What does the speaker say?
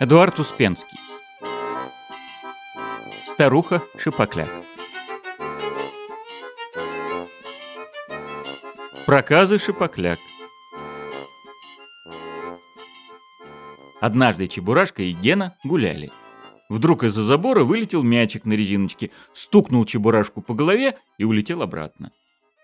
Эдуард Успенский. Старуха Шипокляк. Проказы Шипокляк. Однажды Чебурашка и Гена гуляли. Вдруг из-за забора вылетел мячик на резиночке, стукнул Чебурашку по голове и улетел обратно.